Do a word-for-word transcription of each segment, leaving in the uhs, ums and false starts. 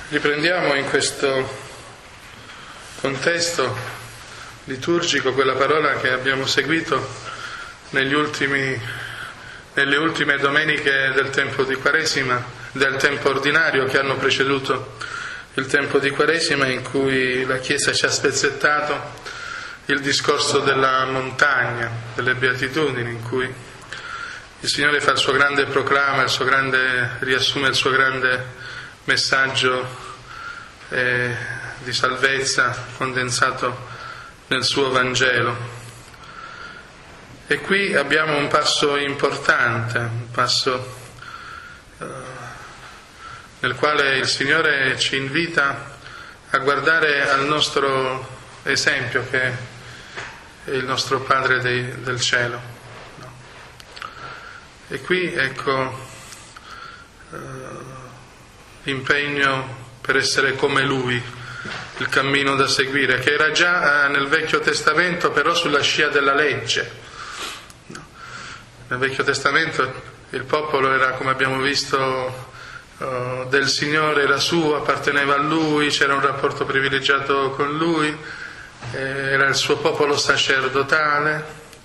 Riprendiamo in questo contesto liturgico quella parola che abbiamo seguito negli ultimi, nelle ultime domeniche del tempo di Quaresima, del tempo ordinario che hanno preceduto il tempo di Quaresima, in cui la Chiesa ci ha spezzettato il discorso della montagna, delle beatitudini, in cui il Signore fa il suo grande proclama, il suo grande riassume il suo grande messaggio eh, di salvezza condensato nel suo Vangelo. E qui abbiamo un passo importante, un passo eh, nel quale il Signore ci invita a guardare al nostro esempio, che è il nostro Padre dei, del cielo. No? E qui ecco eh, l'impegno per essere come Lui, il cammino da seguire, che era già eh, nel Vecchio Testamento, però sulla scia della legge. No? Nel Vecchio Testamento il popolo era, come abbiamo visto, eh, del Signore, era suo, apparteneva a Lui, c'era un rapporto privilegiato con Lui, eh, era il suo popolo sacerdotale,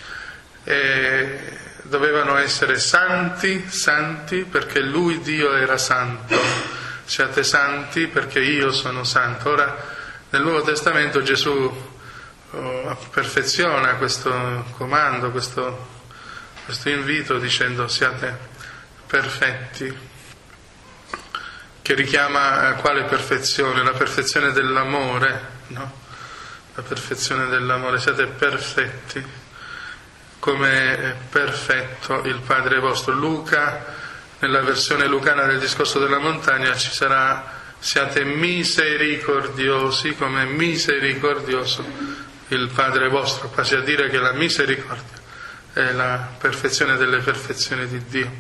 e dovevano essere santi, santi perché Lui, Dio, era santo. Siate santi perché io sono santo. Ora nel Nuovo Testamento Gesù oh, perfeziona questo comando, questo, questo invito dicendo siate perfetti, che richiama a quale perfezione? La perfezione dell'amore, no? La perfezione dell'amore, siate perfetti come è perfetto il Padre vostro. Luca, nella versione lucana del discorso della montagna, ci sarà siate misericordiosi come misericordioso il Padre vostro, quasi a dire che la misericordia è la perfezione delle perfezioni di Dio.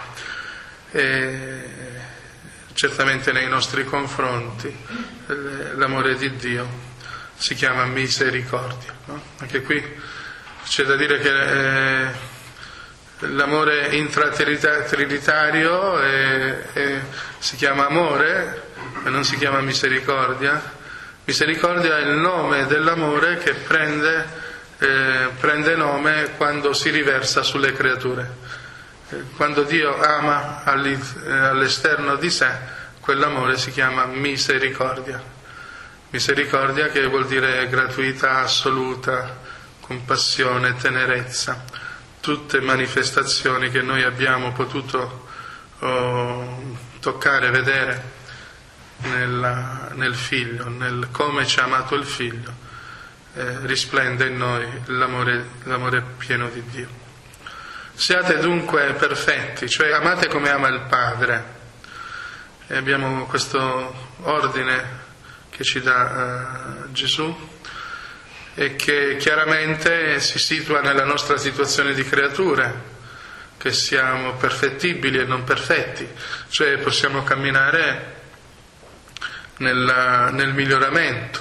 E certamente nei nostri confronti l'amore di Dio si chiama misericordia, no? Anche qui c'è da dire che eh, l'amore intratrinitario è, è, si chiama amore, ma non si chiama misericordia. Misericordia è il nome dell'amore che prende, eh, prende nome quando si riversa sulle creature. Eh, quando Dio ama all'esterno di sé, quell'amore si chiama misericordia. Misericordia che vuol dire gratuità assoluta, compassione, tenerezza. Tutte manifestazioni che noi abbiamo potuto oh, toccare, vedere nella, nel Figlio, nel come ci ha amato il Figlio, eh, risplende in noi l'amore, l'amore pieno di Dio. Siate dunque perfetti, cioè amate come ama il Padre. E abbiamo questo ordine che ci dà uh, Gesù, e che chiaramente si situa nella nostra situazione di creature, che siamo perfettibili e non perfetti, cioè possiamo camminare nella, nel miglioramento,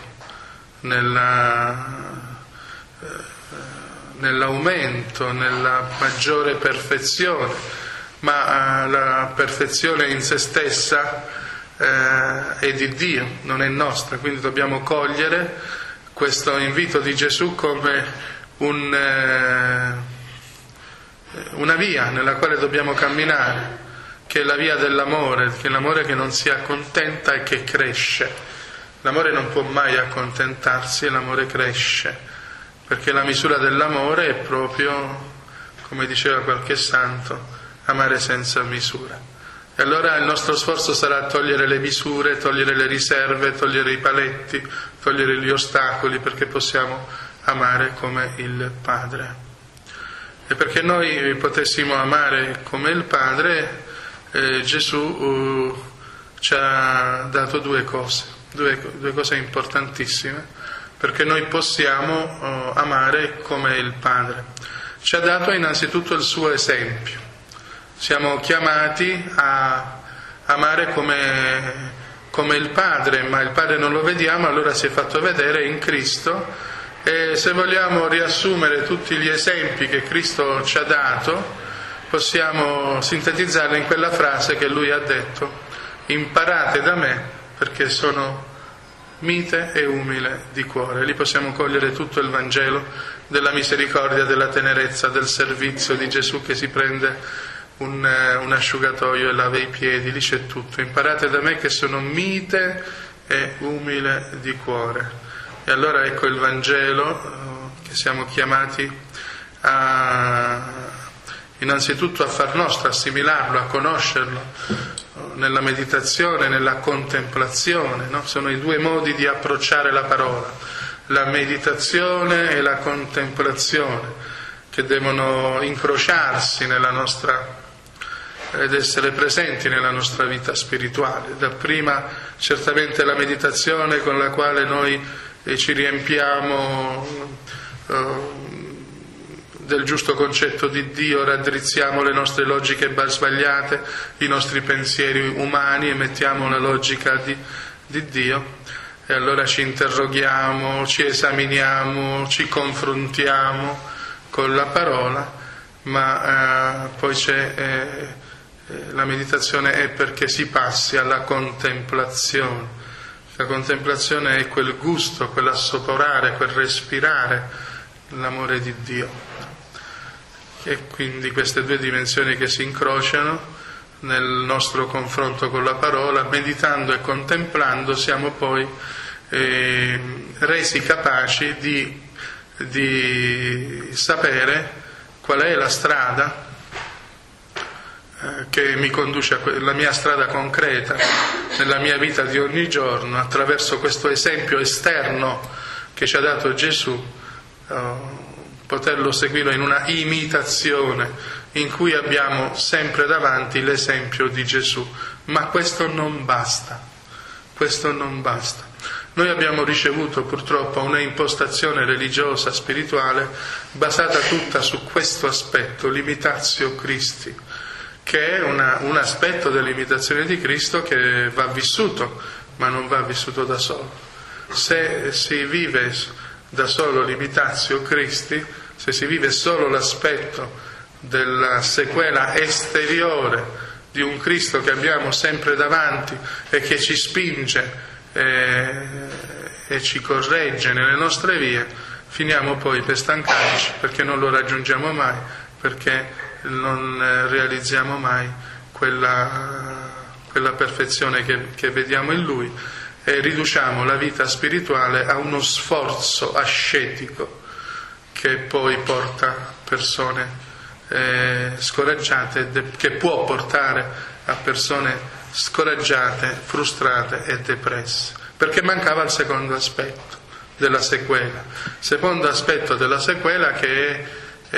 nella, eh, nell'aumento, nella maggiore perfezione, ma eh, la perfezione in se stessa eh, è di Dio, non è nostra, quindi dobbiamo cogliere questo invito di Gesù come un, eh, una via nella quale dobbiamo camminare, che è la via dell'amore, che è l'amore che non si accontenta e che cresce. L'amore non può mai accontentarsi, e l'amore cresce, perché la misura dell'amore è proprio, come diceva qualche santo, amare senza misura. E allora il nostro sforzo sarà togliere le misure, togliere le riserve, togliere i paletti, togliere gli ostacoli, perché possiamo amare come il Padre. E perché noi potessimo amare come il Padre, eh, Gesù uh, ci ha dato due cose, due, due cose importantissime, perché noi possiamo uh, amare come il Padre. Ci ha dato innanzitutto il suo esempio. Siamo chiamati a amare come, come il Padre, ma il Padre non lo vediamo, allora si è fatto vedere in Cristo, e se vogliamo riassumere tutti gli esempi che Cristo ci ha dato, possiamo sintetizzarli in quella frase che Lui ha detto: imparate da me perché sono mite e umile di cuore. Lì possiamo cogliere tutto il Vangelo della misericordia, della tenerezza, del servizio di Gesù che si prende un, un asciugatoio e lava i piedi. Lì c'è tutto. Imparate da me che sono mite e umile di cuore. E allora ecco il Vangelo che siamo chiamati a, innanzitutto a far nostro, assimilarlo, a conoscerlo nella meditazione, nella contemplazione, no? Sono i due modi di approcciare la parola, la meditazione e la contemplazione, che devono incrociarsi nella nostra ed essere presenti nella nostra vita spirituale. Dapprima certamente la meditazione con la quale noi eh, ci riempiamo eh, del giusto concetto di Dio, raddrizziamo le nostre logiche sbagliate, i nostri pensieri umani e mettiamo la logica di, di Dio, e allora ci interroghiamo, ci esaminiamo, ci confrontiamo con la parola, ma eh, poi c'è eh, la meditazione è perché si passi alla contemplazione. La contemplazione è quel gusto, quell'assaporare, quel respirare l'amore di Dio. E quindi queste due dimensioni che si incrociano nel nostro confronto con la parola, meditando e contemplando, siamo poi eh, resi capaci di, di sapere qual è la strada eh, che mi conduce a que- la mia strada concreta nella mia vita di ogni giorno, attraverso questo esempio esterno che ci ha dato Gesù, eh, poterlo seguire in una imitazione in cui abbiamo sempre davanti l'esempio di Gesù. Ma questo non basta, questo non basta. Noi abbiamo ricevuto purtroppo una impostazione religiosa, spirituale, basata tutta su questo aspetto, l'imitatio Christi, che è una, un aspetto dell'imitazione di Cristo che va vissuto, ma non va vissuto da solo. Se si vive da solo l'imitatio Christi, se si vive solo l'aspetto della sequela esteriore di un Cristo che abbiamo sempre davanti e che ci spinge e, e ci corregge nelle nostre vie, finiamo poi per stancarci, perché non lo raggiungiamo mai, perché non realizziamo mai quella, quella perfezione che, che vediamo in Lui, e riduciamo la vita spirituale a uno sforzo ascetico che poi porta persone eh, scoraggiate, de- che può portare a persone scoraggiate, frustrate e depresse, perché mancava il secondo aspetto della sequela, secondo aspetto della sequela che è, è,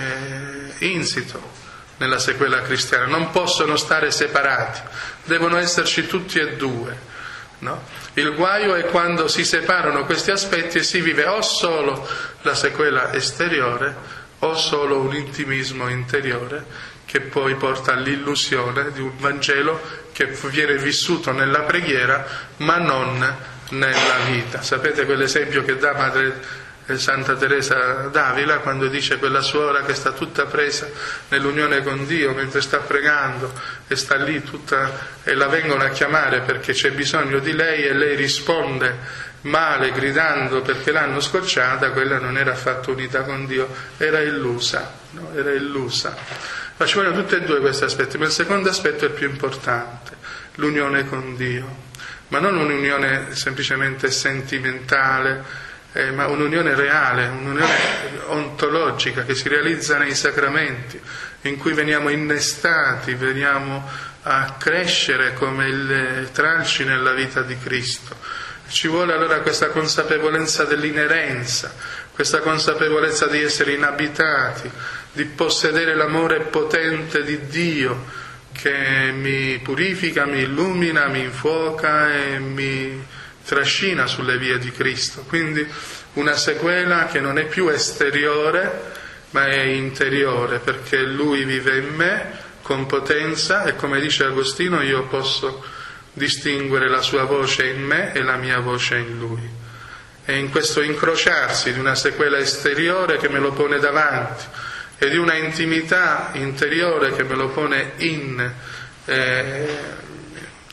è insito nella sequela cristiana. Non possono stare separati, devono esserci tutti e due. No? Il guaio è quando si separano questi aspetti e si vive o solo la sequela esteriore o solo un intimismo interiore che poi porta all'illusione di un Vangelo che viene vissuto nella preghiera ma non nella vita. Sapete quell'esempio che dà Madre Santa Teresa d'Avila quando dice quella suora che sta tutta presa nell'unione con Dio mentre sta pregando e sta lì tutta, e la vengono a chiamare perché c'è bisogno di lei e lei risponde male gridando perché l'hanno scocciata. Quella non era affatto unita con Dio, era illusa, no? Era illusa. Ma ci vogliono tutti e due questi aspetti, ma il secondo aspetto è il più importante, l'unione con Dio, ma non un'unione semplicemente sentimentale, Eh, ma un'unione reale, un'unione ontologica che si realizza nei sacramenti, in cui veniamo innestati, veniamo a crescere come il tralci nella vita di Cristo. Ci vuole allora questa consapevolezza dell'inerenza, questa consapevolezza di essere inabitati, di possedere l'amore potente di Dio che mi purifica, mi illumina, mi infuoca e mi trascina sulle vie di Cristo. Quindi una sequela che non è più esteriore ma è interiore, perché Lui vive in me con potenza e, come dice Agostino, io posso distinguere la sua voce in me e la mia voce in Lui. E in questo incrociarsi di una sequela esteriore che me lo pone davanti e di una intimità interiore che me lo pone in, eh,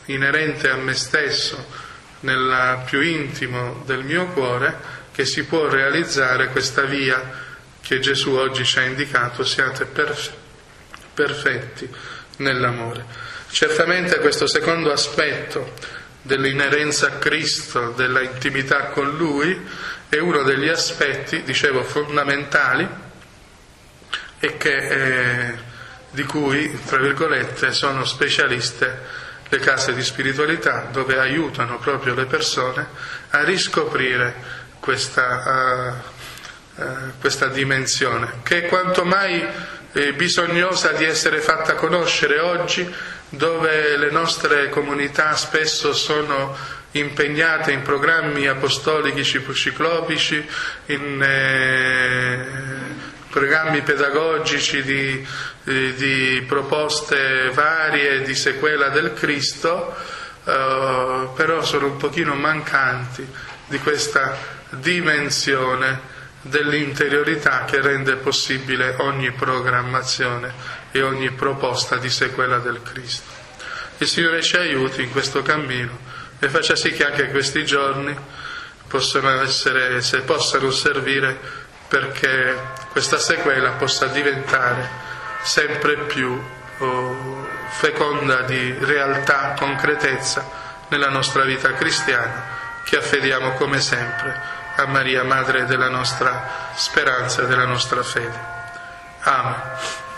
inerente a me stesso, nel più intimo del mio cuore, che si può realizzare questa via che Gesù oggi ci ha indicato: siate perf- perfetti nell'amore. Certamente questo secondo aspetto dell'inerenza a Cristo, della intimità con Lui, è uno degli aspetti, dicevo, fondamentali e che, eh, di cui, tra virgolette, sono specialiste le case di spiritualità, dove aiutano proprio le persone a riscoprire questa, uh, uh, questa dimensione, che è quanto mai eh, bisognosa di essere fatta conoscere oggi, dove le nostre comunità spesso sono impegnate in programmi apostolici ciclopici, in eh, programmi pedagogici di, di, di proposte varie di sequela del Cristo, eh, però sono un pochino mancanti di questa dimensione dell'interiorità che rende possibile ogni programmazione e ogni proposta di sequela del Cristo. Il Signore ci aiuti in questo cammino e faccia sì che anche questi giorni possano essere, se possano servire perché questa sequela possa diventare sempre più oh, feconda di realtà, concretezza nella nostra vita cristiana, che affediamo come sempre a Maria, Madre della nostra speranza e della nostra fede. Amen.